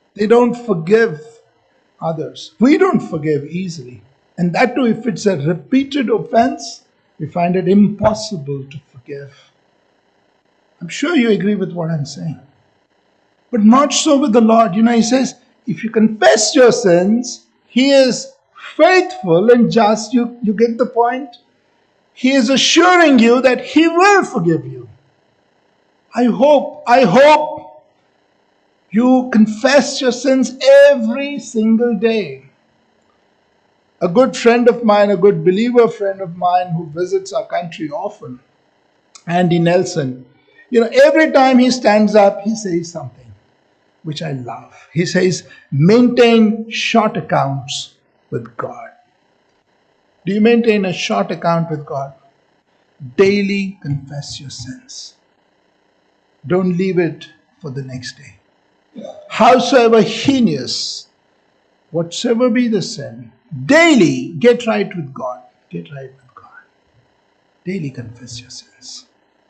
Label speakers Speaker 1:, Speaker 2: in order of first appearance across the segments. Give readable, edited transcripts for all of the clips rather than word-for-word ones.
Speaker 1: They don't forgive others. We don't forgive easily. And that too, if it's a repeated offense, we find it impossible to forgive. I'm sure you agree with what I'm saying. But not so with the Lord. He says, if you confess your sins, He is faithful and just. You get the point? He is assuring you that He will forgive you. I hope you confess your sins every single day. A good friend of mine, a good believer friend of mine who visits our country often, Andy Nelson, every time he stands up, he says something which I love. He says, maintain short accounts with God. Do you maintain a short account with God? Daily confess your sins. Don't leave it for the next day. Howsoever heinous, whatsoever be the sin, daily get right with God. Get right with God. Daily confess your sins.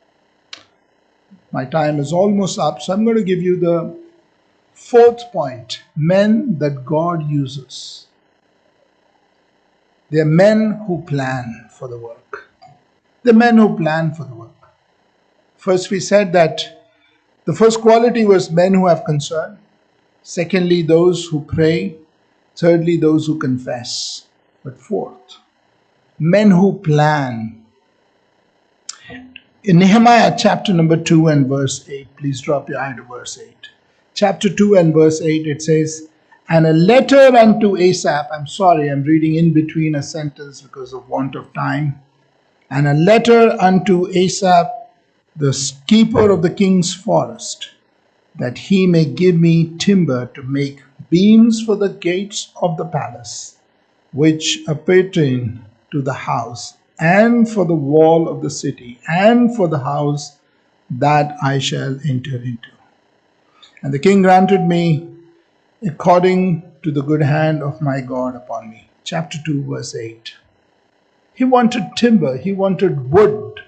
Speaker 1: My time is almost up, so I'm going to give you the fourth point. Men that God uses. They're men who plan for the work. The men who plan for the work. First, we said that the first quality was men who have concern. Secondly, those who pray. Thirdly, those who confess. But fourth, men who plan. In Nehemiah chapter number 2 and verse 8, please drop your eye to verse 8. Chapter 2 and verse 8, it says, and a letter unto Asaph. I'm sorry, I'm reading in between a sentence because of want of time. And a letter unto Asaph, the keeper of the king's forest, that he may give me timber to make beams for the gates of the palace, which appertain to the house, and for the wall of the city, and for the house that I shall enter into. And the king granted me according to the good hand of my God upon me. Chapter 2, verse 8. He wanted timber, he wanted wood.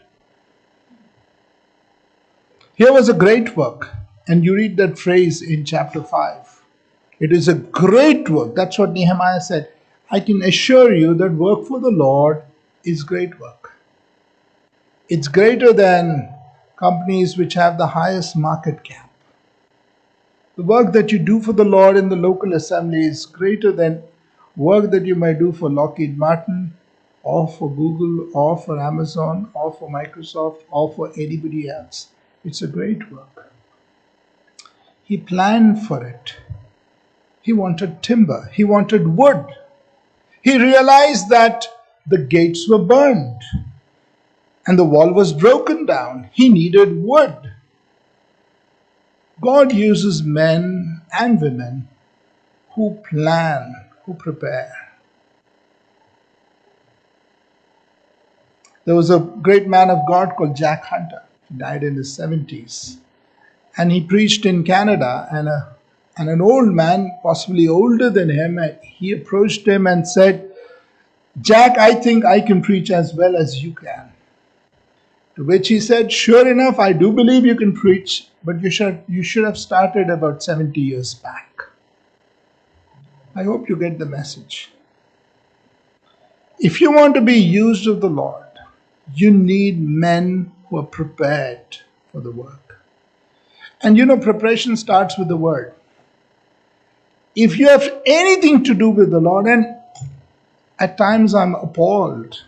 Speaker 1: Here was a great work. And you read that phrase in chapter 5. It is a great work. That's what Nehemiah said. I can assure you that work for the Lord is great work. It's greater than companies which have the highest market cap. The work that you do for the Lord in the local assembly is greater than work that you might do for Lockheed Martin, or for Google, or for Amazon, or for Microsoft, or for anybody else. It's a great work. He planned for it. He wanted timber. He wanted wood. He realized that the gates were burned and the wall was broken down. He needed wood. God uses men and women who plan, who prepare. There was a great man of God called Jack Hunter. He died in his 70s. And he preached in Canada, and an old man, possibly older than him, he approached him and said, Jack, I think I can preach as well as you can. To which he said, sure enough, I do believe you can preach, but you should have started about 70 years back. I hope you get the message. If you want to be used of the Lord, you need men who are prepared for the work. And preparation starts with the word. If you have anything to do with the Lord, and at times I'm appalled,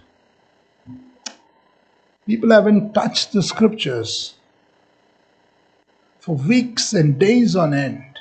Speaker 1: people haven't touched the scriptures for weeks and days on end.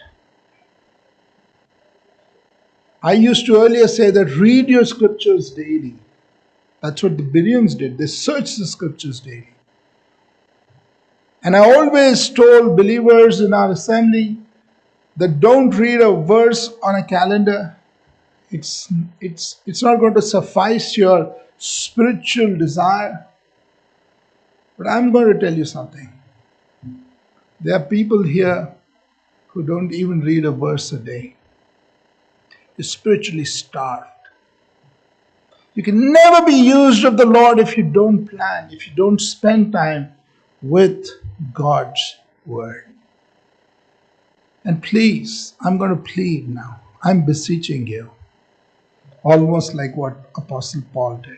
Speaker 1: I used to earlier say that read your scriptures daily. That's what the Bereans did. They searched the scriptures daily. And I always told believers in our assembly that don't read a verse on a calendar. It's not going to suffice your spiritual desire. But I'm going to tell you something. There are people here who don't even read a verse a day. You're spiritually starved. You can never be used of the Lord if you don't plan, if you don't spend time with God's word. And please, I'm going to plead now. I'm beseeching you, almost like what Apostle Paul did.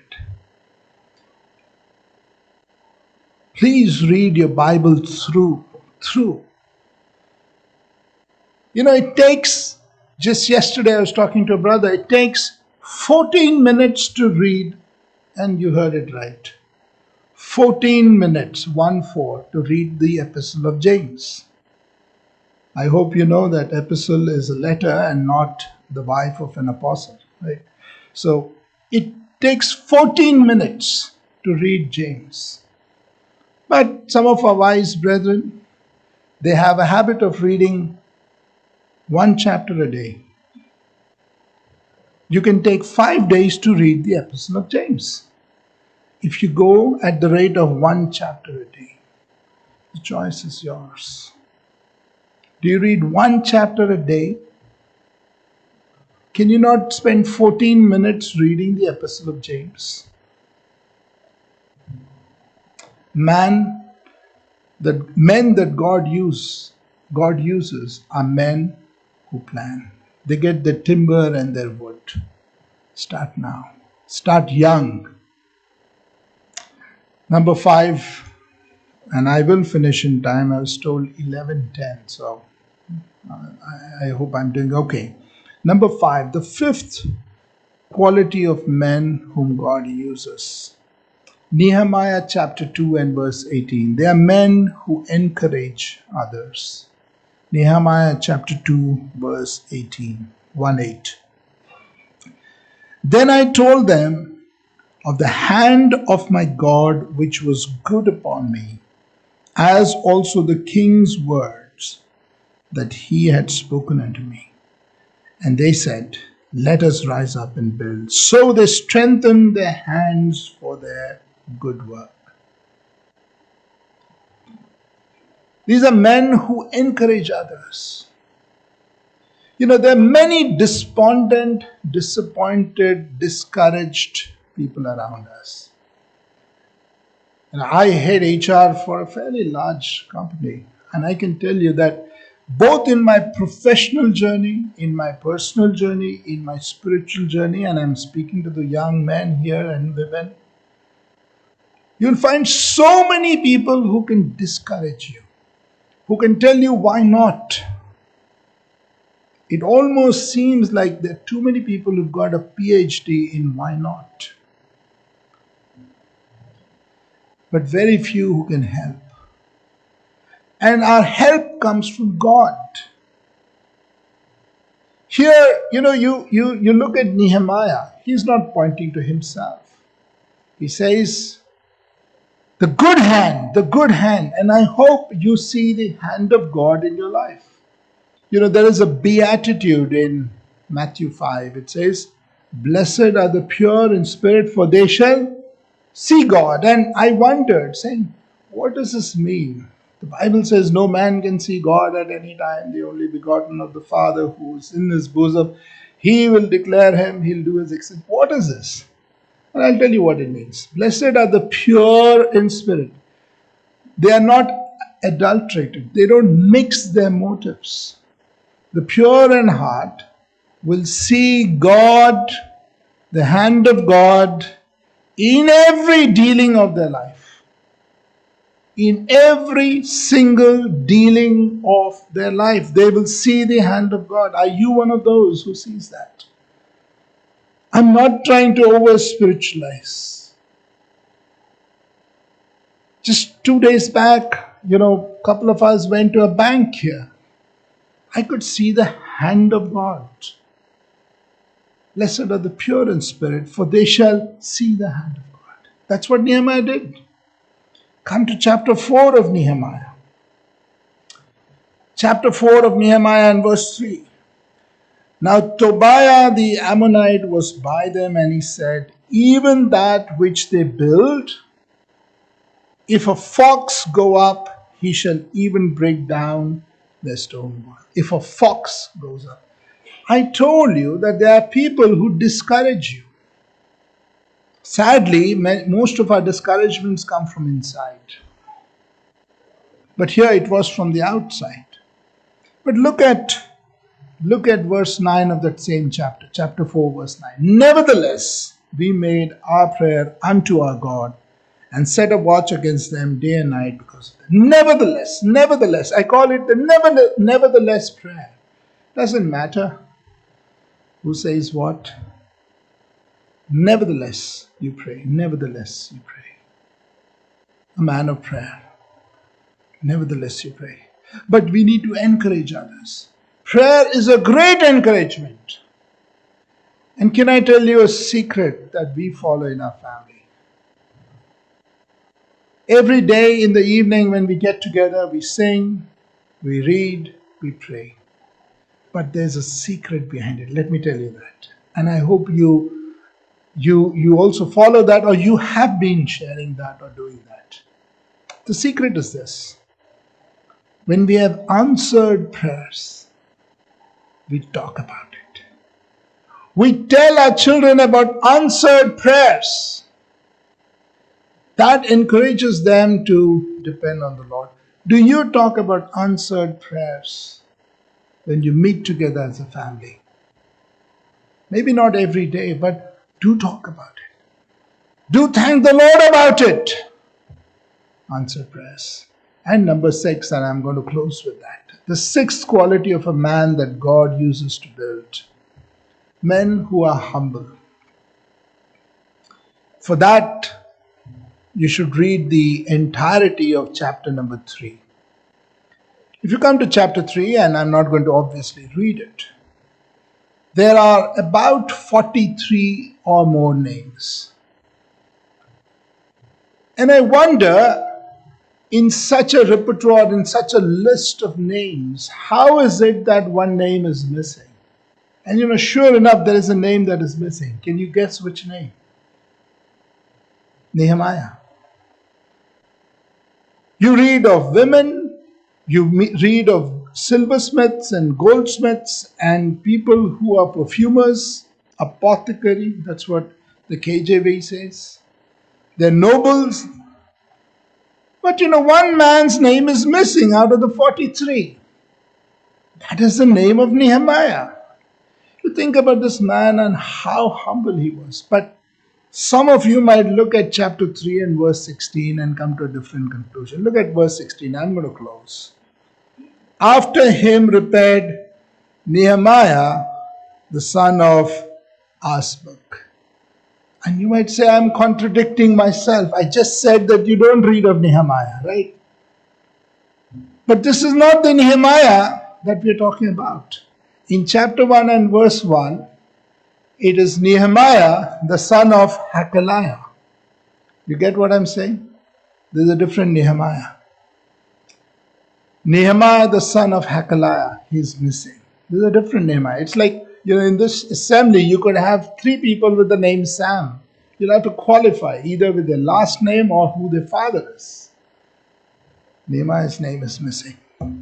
Speaker 1: Please read your Bible through. It takes, just yesterday I was talking to a brother, it takes 14 minutes to read, and you heard it right. 14 minutes, 1-4, to read the Epistle of James. I hope you know that epistle is a letter and not the wife of an apostle, right? So it takes 14 minutes to read James. But some of our wise brethren, they have a habit of reading one chapter a day. You can take 5 days to read the Epistle of James. If you go at the rate of one chapter a day, the choice is yours. Do you read one chapter a day? Can you not spend 14 minutes reading the Epistle of James? Men that God uses are men who plan. They get their timber and their wood. Start now. Start young. Number 5, and I will finish in time. I was told 11:10, so I hope I'm doing okay. Number 5, the 5th quality of men whom God uses. Nehemiah chapter 2 and verse 18. They are men who encourage others. Nehemiah chapter 2 verse 18. 1:8. Then I told them of the hand of my God which was good upon me, as also the king's words that he had spoken unto me. And they said, let us rise up and build. So they strengthened their hands for their good work. These are men who encourage others. There are many despondent, disappointed, discouraged people around us. And I head HR for a fairly large company. And I can tell you that both in my professional journey, in my personal journey, in my spiritual journey, and I'm speaking to the young men here and women, you'll find so many people who can discourage you, who can tell you why not. It almost seems like there are too many people who've got a PhD in why not, but very few who can help. And our help comes from God. Here, you look at Nehemiah. He's not pointing to himself. He says, the good hand. And I hope you see the hand of God in your life. There is a beatitude in Matthew 5. It says, blessed are the pure in spirit, for they shall see God. And I wondered, saying, what does this mean? The Bible says no man can see God at any time. The only begotten of the Father who is in his bosom. He will declare him. He'll do his exit. What is this? And I'll tell you what it means. Blessed are the pure in spirit. They are not adulterated. They don't mix their motives. The pure in heart will see God, the hand of God, in every dealing of their life. In every single dealing of their life, they will see the hand of God. Are you one of those who sees that? I'm not trying to over spiritualize. Just 2 days back, a couple of us went to a bank here. I could see the hand of God. Blessed are the pure in spirit, for they shall see the hand of God. That's what Nehemiah did. Come to chapter 4 of Nehemiah. Chapter 4 of Nehemiah and verse 3. Now Tobiah the Ammonite was by them, and he said, even that which they build, if a fox go up, he shall even break down their stone wall. If a fox goes up. I told you that there are people who discourage you. Sadly, most of our discouragements come from inside. But here it was from the outside. But look at verse 9 of that same chapter, chapter 4, verse 9. Nevertheless, we made our prayer unto our God and set a watch against them day and night because of them. Nevertheless, I call it the nevertheless prayer. Doesn't matter who says what. Nevertheless, you pray. Nevertheless, you pray. A man of prayer. Nevertheless, you pray. But we need to encourage others. Prayer is a great encouragement. And can I tell you a secret that we follow in our family? Every day in the evening when we get together, we sing, we read, we pray. But there's a secret behind it. Let me tell you that. And I hope you also follow that, or you have been sharing that or doing that. The secret is this. When we have answered prayers, we talk about it. We tell our children about answered prayers. That encourages them to depend on the Lord. Do you talk about answered prayers when you meet together as a family? Maybe not every day, but do talk about it. Do thank the Lord about it. Answered prayers. And number 6, and I'm going to close with that. The 6th quality of a man that God uses to build. Men who are humble. For that, you should read the entirety of chapter number 3. If you come to chapter 3, and I'm not going to obviously read it, there are about 43 or more names. And I wonder, in such a repertoire, in such a list of names, how is it that one name is missing? And sure enough, there is a name that is missing. Can you guess which name? Nehemiah. You read of women, you read of silversmiths and goldsmiths and people who are perfumers, apothecary, that's what the KJV says. They're nobles. But one man's name is missing out of the 43. That is the name of Nehemiah. You think about this man and how humble he was. But some of you might look at chapter 3 and verse 16 and come to a different conclusion. Look at verse 16. I'm going to close. After him repaired Nehemiah, the son of Asbuk. And you might say, I'm contradicting myself. I just said that you don't read of Nehemiah, right? But this is not the Nehemiah that we're talking about. In chapter 1 and verse 1, it is Nehemiah, the son of Hakaliah. You get what I'm saying? There's a different Nehemiah. Nehemiah, the son of Hakaliah, he's missing. There's a different Nehemiah. It's like, in this assembly, you could have 3 people with the name Sam. You'll have to qualify either with their last name or who their father is. Nehemiah's name is missing.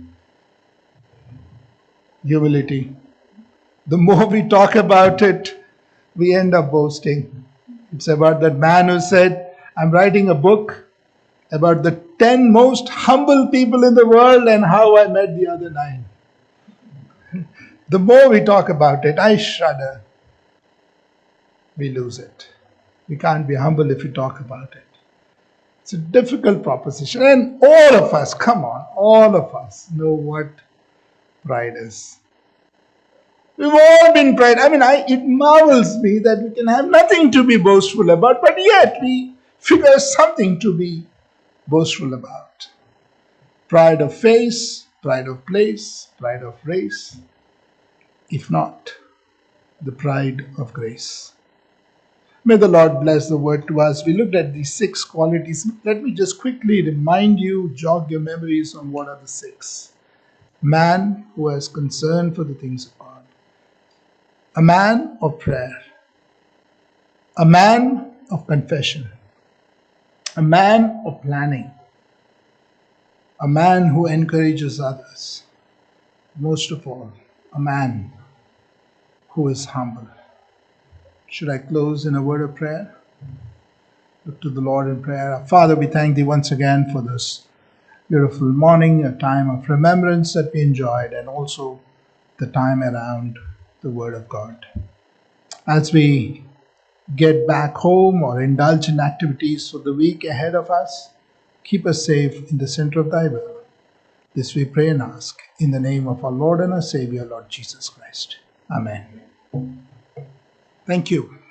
Speaker 1: Humility. The more we talk about it, we end up boasting. It's about that man who said, I'm writing a book about the 10 most humble people in the world and how I met the other 9. The more we talk about it, I shudder. We lose it. We can't be humble if we talk about it. It's a difficult proposition. And all of us, come on, all of us know what pride is. We've all been pride. It marvels me that we can have nothing to be boastful about, but yet we figure something to be boastful about. Pride of face, pride of place, pride of race. If not, the pride of grace. May the Lord bless the word to us. We looked at these 6 qualities. Let me just quickly remind you, jog your memories on what are the 6. Man who has concern for the things of God. A man of prayer. A man of confession. A man of planning. A man who encourages others. Most of all, a man who is humble. Should I close in a word of prayer? Look to the Lord in prayer. Father, we thank thee once again for this beautiful morning, a time of remembrance that we enjoyed, and also the time around the Word of God. As we get back home or indulge in activities for the week ahead of us, keep us safe in the center of thy will. This we pray and ask in the name of our Lord and our Savior, Lord Jesus Christ. Amen. Thank you.